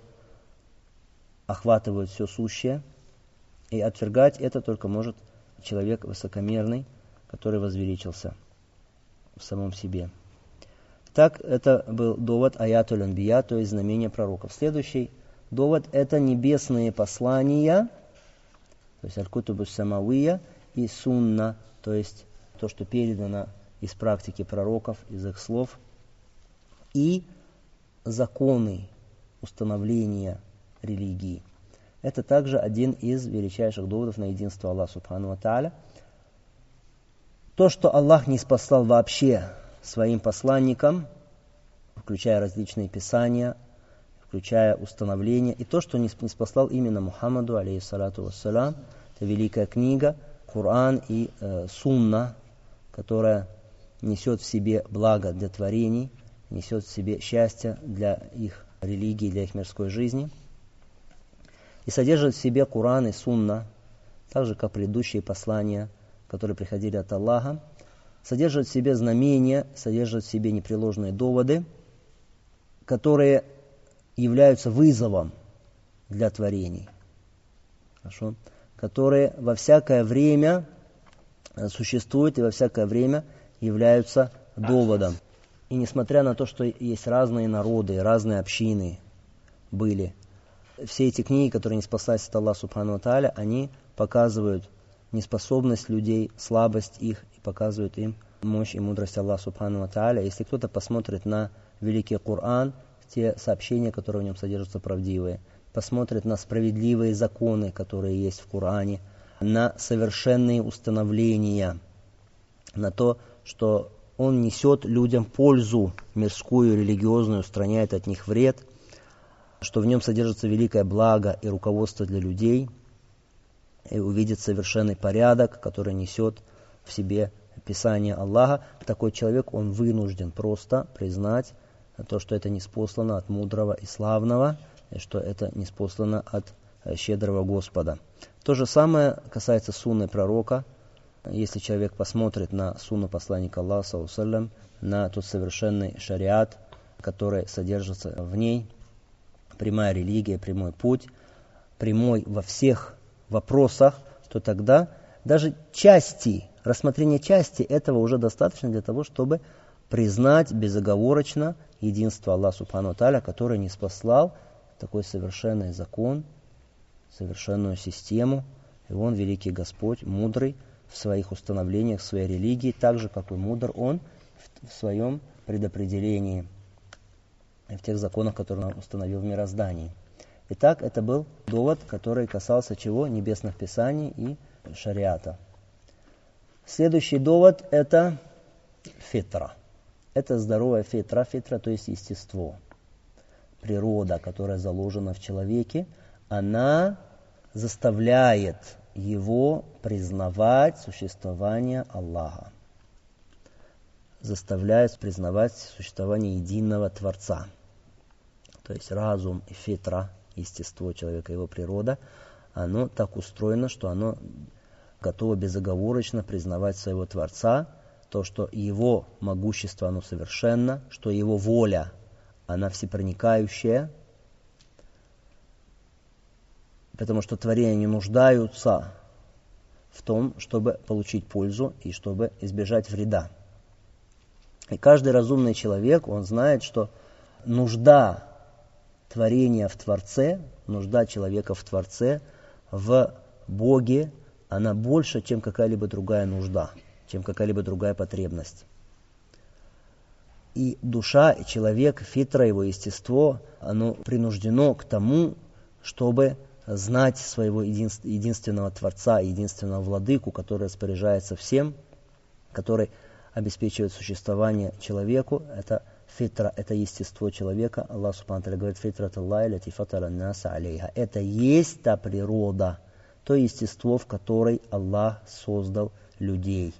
охватывают все сущее, и отвергать это только может человек высокомерный, который возвеличился в самом себе. Так, это был довод аятуль анбия, то есть знамения пророков. Следующий довод – это небесные послания, то есть аль-кутубу самавия, и сунна, то есть то, что передано из практики пророков, из их слов. И законы установления религии. Это также один из величайших доводов на единство Аллаха Субхану ва Тааля. То, что Аллах не спаслал вообще своим посланникам, включая различные писания, включая установления, и то, что не спаслал именно Мухаммаду, алейхиссалату вассалям, это великая книга, Коран и Сунна, которая несет в себе благо для творений, несет в себе счастье для их религии, для их мирской жизни. И содержит в себе Коран и Сунна, так же, как предыдущие послания, которые приходили от Аллаха, содержит в себе знамения, содержит в себе непреложные доводы, которые являются вызовом для творений. Хорошо? Которые во всякое время существуют и во всякое время являются доводом. И несмотря на то, что есть разные народы, разные общины были, все эти книги, которые не спаслись от Аллаха Субхану ва Тааля, они показывают неспособность людей, слабость их, и показывают им мощь и мудрость Аллаха Субхану ва Тааля. Если кто-то посмотрит на Великий Коран, те сообщения, которые в нем содержатся, правдивые, посмотрит на справедливые законы, которые есть в Коране, на совершенные установления, на то, что он несет людям пользу мирскую, религиозную, устраняет от них вред, что в нем содержится великое благо и руководство для людей, и увидит совершенный порядок, который несет в себе Писание Аллаха. Такой человек, он вынужден просто признать то, что это ниспослано от мудрого и славного, и что это ниспослано от щедрого Господа. То же самое касается сунны пророка. Если человек посмотрит на сунну посланника Аллаха, саллаллаху, на тот совершенный шариат, который содержится в ней, прямая религия, прямой путь, прямой во всех вопросах, то тогда даже рассмотрение части этого уже достаточно для того, чтобы признать безоговорочно единство Аллаха Субхану ва Тааля, который ниспослал такой совершенный закон, совершенную систему. И Он, великий Господь, мудрый в своих установлениях, в своей религии, так же, как и мудр Он в своем предопределении, и в тех законах, которые Он установил в мироздании. Итак, это был довод, который касался чего? Небесных писаний и шариата. Следующий довод – это фитра. Это здоровая фитра, то есть естество. Природа, которая заложена в человеке, она заставляет его признавать существование Аллаха. Заставляет признавать существование единого Творца. То есть разум и фитра, естество человека, его природа, оно так устроено, что оно готово безоговорочно признавать своего Творца, то, что его могущество, оно совершенно, что его воля, она всепроникающая, потому что творения не нуждаются в том, чтобы получить пользу и чтобы избежать вреда. И каждый разумный человек, он знает, что нужда творения в Творце, нужда человека в Творце, в Боге, она больше, чем какая-либо другая нужда, чем какая-либо другая потребность. И душа, и человек, фитра, его естество, оно принуждено к тому, чтобы знать своего единственного Творца, единственного Владыку, который распоряжается всем, который обеспечивает существование человеку. Это фитра, это естество человека. Аллах Субхану ва Тааля говорит: «Фитрат Аллахи лати фатара ан-наса алейха». Это есть та природа, то естество, в которой Аллах создал людей.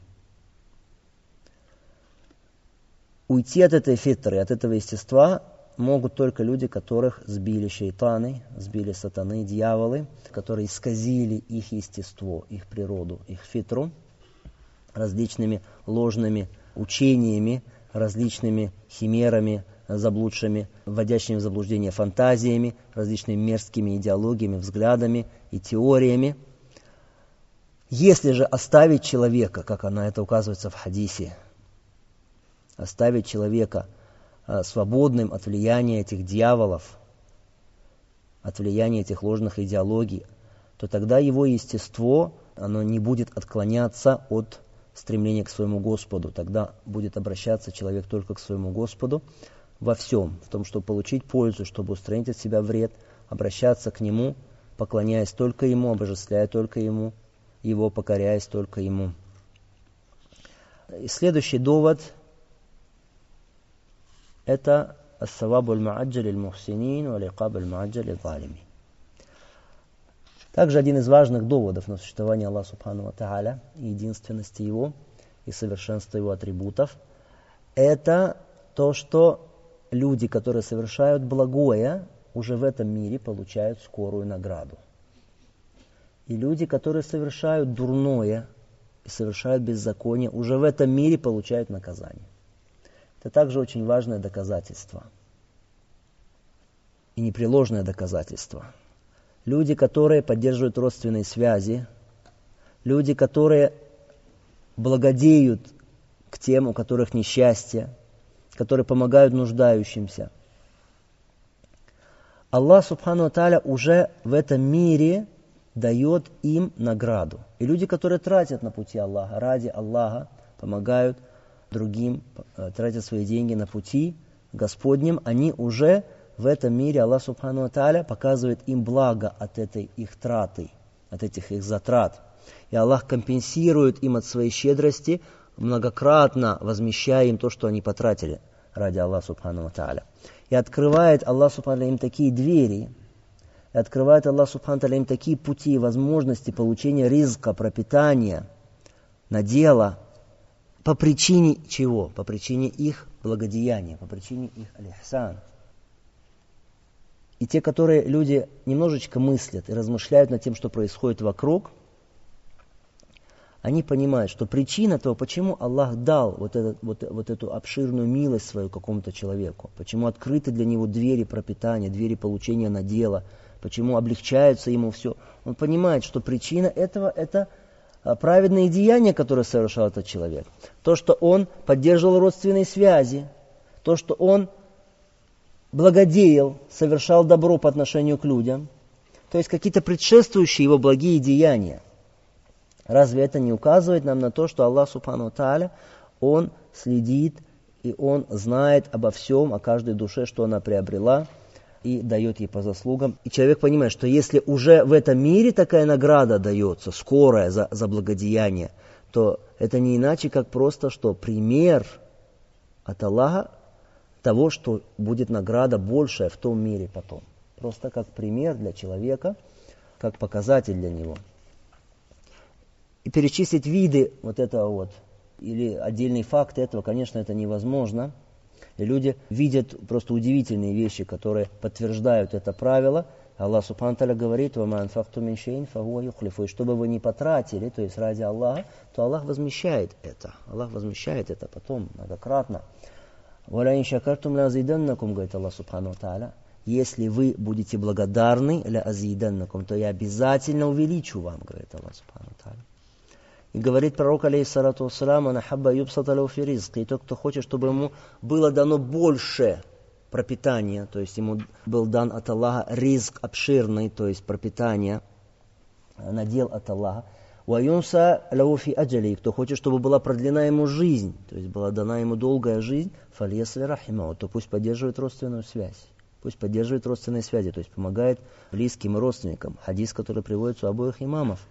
Уйти от этой фитры, от этого естества могут только люди, которых сбили шейтаны, сбили сатаны, дьяволы, которые исказили их естество, их природу, их фитру различными ложными учениями, различными химерами заблудшими, вводящими в заблуждение фантазиями, различными мерзкими идеологиями, взглядами и теориями. Если же оставить человека, как на это указывается в хадисе, оставить человека свободным от влияния этих дьяволов, от влияния этих ложных идеологий, то тогда его естество, оно не будет отклоняться от стремление к своему Господу. Тогда будет обращаться человек только к своему Господу во всем, в том, чтобы получить пользу, чтобы устранить от себя вред, обращаться к Нему, поклоняясь только Ему, обожествляя только Ему, Его покоряясь только Ему. И следующий довод – это «Ас-савабу аль-ма'аджаль аль-мухсинин ва-ликаб аль-ма'аджаль аль-залимин». Также один из важных доводов на существование Аллаха Субхану ва Тааля и единственности Его, и совершенства Его атрибутов – это то, что люди, которые совершают благое, уже в этом мире получают скорую награду. И люди, которые совершают дурное и совершают беззаконие, уже в этом мире получают наказание. Это также очень важное доказательство. И непреложное доказательство. Люди, которые поддерживают родственные связи, люди, которые благодеют к тем, у которых несчастье, которые помогают нуждающимся. Аллах Субхану ва Тааля уже в этом мире дает им награду. И люди, которые тратят на пути Аллаха, ради Аллаха, помогают другим, тратят свои деньги на пути Господнем, они уже в этом мире, Аллах Субхану ва Тааля показывает им благо от этой их траты, от этих их затрат. И Аллах компенсирует им от своей щедрости, многократно возмещая им то, что они потратили ради Аллаха Субхану ва Тааля. И открывает Аллах Субхану ва Тааля им такие двери, и открывает Аллах Субхану ва Тааля им такие пути и возможности получения ризка, пропитания, надела. По причине чего? По причине их благодеяния, по причине их аль-ихсан. И те, которые люди немножечко мыслят и размышляют над тем, что происходит вокруг, они понимают, что причина того, почему Аллах дал вот эту обширную милость свою какому-то человеку, почему открыты для него двери пропитания, двери получения надела, почему облегчается ему все, он понимает, что причина этого – это праведные деяния, которые совершал этот человек. То, что он поддерживал родственные связи, то, что он благодеял, совершал добро по отношению к людям, то есть какие-то предшествующие его благие деяния. Разве это не указывает нам на то, что Аллах Субхану ва Тааля, Он следит и Он знает обо всем, о каждой душе, что она приобрела, и дает ей по заслугам. И человек понимает, что если уже в этом мире такая награда дается, скорая за благодеяние, то это не иначе, как просто что пример от Аллаха того, что будет награда большая в том мире потом. Просто как пример для человека, как показатель для него. И перечислить виды вот этого или отдельные факты этого, конечно, это невозможно. И люди видят просто удивительные вещи, которые подтверждают это правило. Аллах Субхану Тааля говорит: «Ва ма анфакту мин шейин фагуа юхлифу». И что бы вы ни потратили, то есть ради Аллаха, то Аллах возмещает это. Аллах возмещает это потом многократно. «Ва ла ин шакартум ла азиданнакум», говорит Аллах Субхану Тааля. Если вы будете благодарны, ля азиданнакум, то я обязательно увеличу вам, говорит Аллах Субхану Тааля. И говорит пророк, алейхиссалату вассалам: «Ана хабба юбсата лау фи ризк». И тот, кто хочет, чтобы ему было дано больше пропитания, то есть ему был дан от Аллаха ризк обширный, то есть пропитание, надел от Аллаха. «Ваюнса лау фи аджали». Кто хочет, чтобы была продлена ему жизнь, то есть была дана ему долгая жизнь, фальясли рахимау, то пусть поддерживает родственную связь. Пусть поддерживает родственные связи, то есть помогает близким и родственникам. Хадис, который приводится у обоих имамов.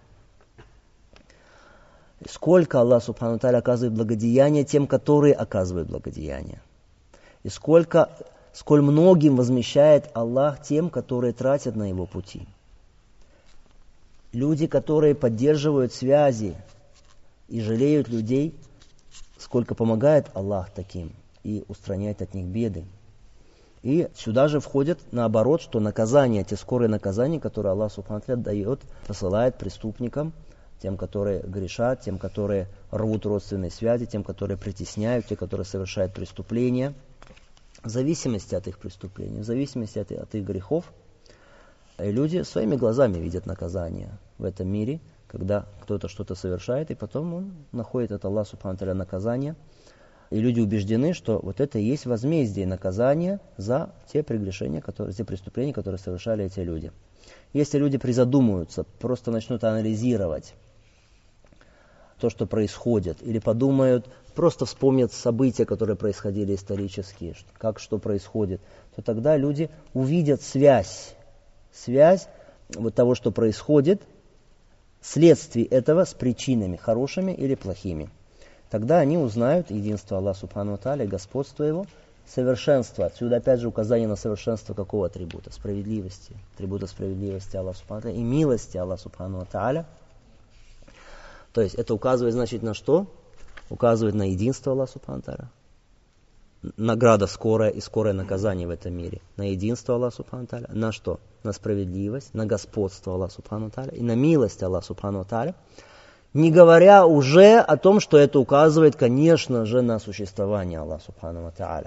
Сколько Аллах Субхану Тааля оказывает благодеяния тем, которые оказывают благодеяния. И сколь многим возмещает Аллах тем, которые тратят на его пути. Люди, которые поддерживают связи и жалеют людей, сколько помогает Аллах таким и устраняет от них беды. И сюда же входит наоборот, что наказания, те скорые наказания, которые Аллах Субхану Тааля дает, посылает преступникам, тем, которые грешат, тем, которые рвут родственные связи, тем, которые притесняют, те, которые совершают преступления, в зависимости от их преступлений, в зависимости от их грехов. И люди своими глазами видят наказание в этом мире, когда кто-то что-то совершает, и потом он находит от Аллаха Субхану Тааля наказание. И люди убеждены, что вот это и есть возмездие, наказание за те прегрешения, те преступления, которые совершали эти люди. Если люди призадумаются, просто начнут анализировать то, что происходит, или подумают, просто вспомнят события, которые происходили исторически, как что происходит, то тогда люди увидят связь вот того, что происходит, следствий этого с причинами, хорошими или плохими. Тогда они узнают единство Аллаха Субхану ва Тааля, господство Его, совершенство. Отсюда опять же указание на совершенство какого атрибута? Справедливости. Атрибута справедливости Аллаха Субхану ва Тааля и милости Аллаха Субхану ва Тааля. То есть это указывает, значит, на что? Указывает на единство Аллаха Субхану ва Тааля. Награда скорая и скорое наказание в этом мире. На единство Аллаха Субхану ва Тааля. На что? На справедливость, на господство Аллаха Субхану ва Тааля и на милость Аллаха Субхану ва Тааля. Не говоря уже о том, что это указывает, конечно же, на существование Аллаха Субхану ва Тааля.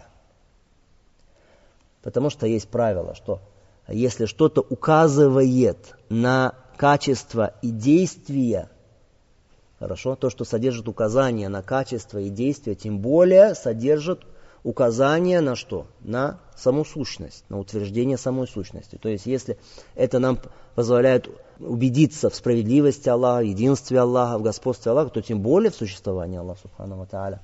Потому что есть правило, что если что-то указывает на качество и действия, хорошо, то, что содержит указание на качество и действие, тем более содержит указание на что? На саму сущность, на утверждение самой сущности. То есть, если это нам позволяет убедиться в справедливости Аллаха, в единстве Аллаха, в господстве Аллаха, то тем более в существовании Аллаха Субхану ва Тааля.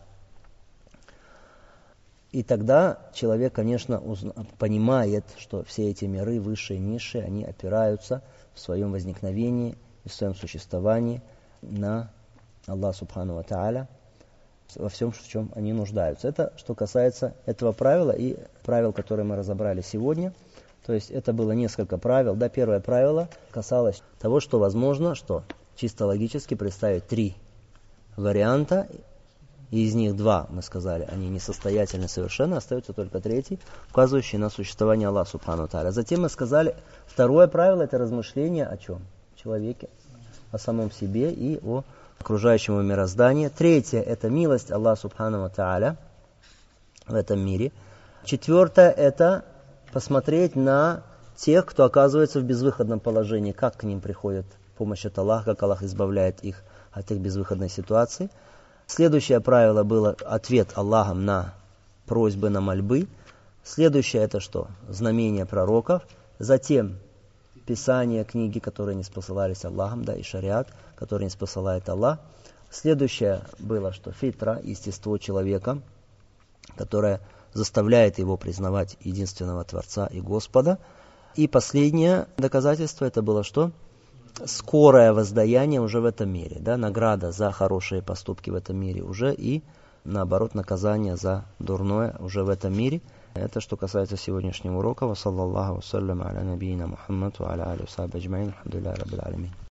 И тогда человек, конечно, понимает, что все эти миры, высшие и низшие, они опираются в своем возникновении и в своем существовании на Аллаха Субхану ва Тааля, во всем, в чем они нуждаются. Это что касается этого правила и правил, которые мы разобрали сегодня. То есть это было несколько правил. Да, первое правило касалось того, что возможно, что чисто логически представить 3 варианта, и из них 2, мы сказали, они несостоятельны совершенно, остается только 3, указывающий на существование Аллаха Субхану ва Тааля. Затем мы сказали, второе правило — это размышление о чем? О человеке, о самом себе и о окружающему мирозданию. Третье — это милость Аллаха Субхану ва Тааля в этом мире. Четвертое — это посмотреть на тех, кто оказывается в безвыходном положении, как к ним приходит помощь от Аллаха, как Аллах избавляет их от их безвыходной ситуации. Следующее правило было ответ Аллахом на просьбы, на мольбы. Следующее — это что? Знамения пророков. Затем Писание, книги, которые не спосылались Аллахом, да, и шариат, который не спосылает Аллах. Следующее было, что фитра, естество человека, которое заставляет его признавать единственного Творца и Господа. И последнее доказательство — это было что? Скорое воздаяние уже в этом мире, да, награда за хорошие поступки в этом мире уже, и наоборот наказание за дурное уже в этом мире. Это что касается сегодняшнего урока. Ва саллаллаху ва саллям аля набийина Мухаммад ва аля алихи ва сахбихи аджмаин. Алхамдулиллахи раббил алямин.